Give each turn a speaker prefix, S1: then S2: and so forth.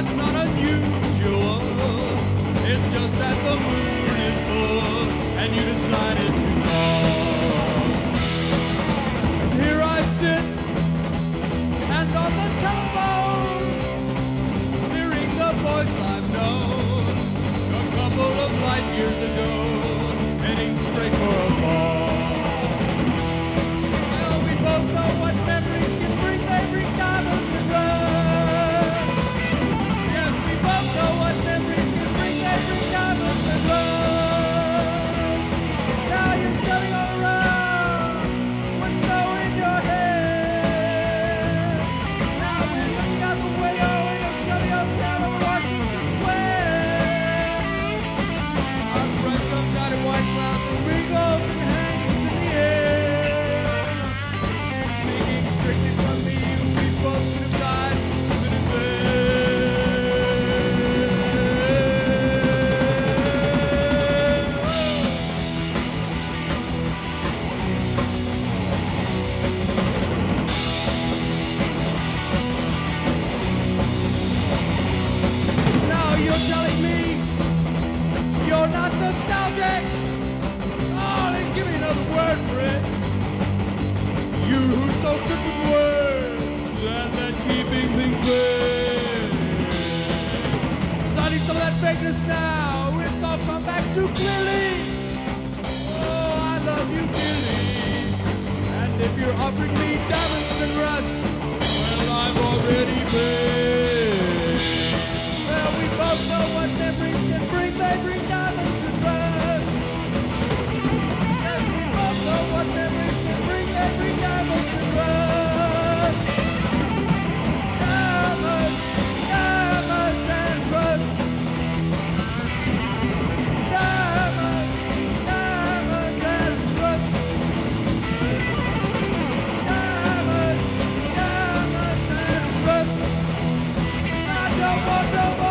S1: that's not unusual. It's just that the moon is full and you decided to call. Here I sit and on the telephone, hearing the voice I've known a couple of light years ago, heading straight for a ball. Well, we both know what memories can bring. They bring diamonds and rust. Yes, we both know what memories can bring. They bring diamonds and rust. Now you're standing all around with snow in your hair. Now we're looking out the window in a chilly old town of Washington Square. Our fresh unguided white clouds and wrinkles and hangs in the air. Speaking strictly from me, we both would have died sitting Now you're telling me you're not nostalgic. Oh, then give me another word for it. You who's so good with words and at keeping things vague. Study some of that vagueness now. It's all come back too clearly. Oh, I love you dearly. And if you're offering me diamonds and rust, well, I've already paid. Well, we both know what memories can bring. They bring diamonds and rust. Yes, we both know what memories can bring. They bring diamonds and rust. Diamonds, diamonds and rust. Diamonds, diamonds and rust. Diamonds, diamonds and rust. I don't want nobody.